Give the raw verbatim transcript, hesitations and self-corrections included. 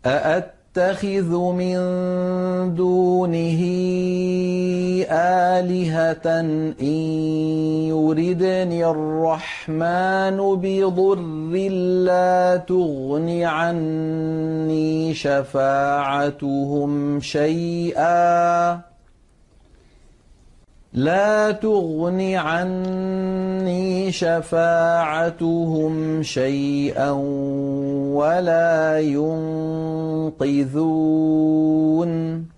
أأتخذ من دونه آلهة إن يردني الرحمن بضر لا تغن عني شفاعتهم شيئا لا تغن عني شفاعتهم شيئا ولا ينقذون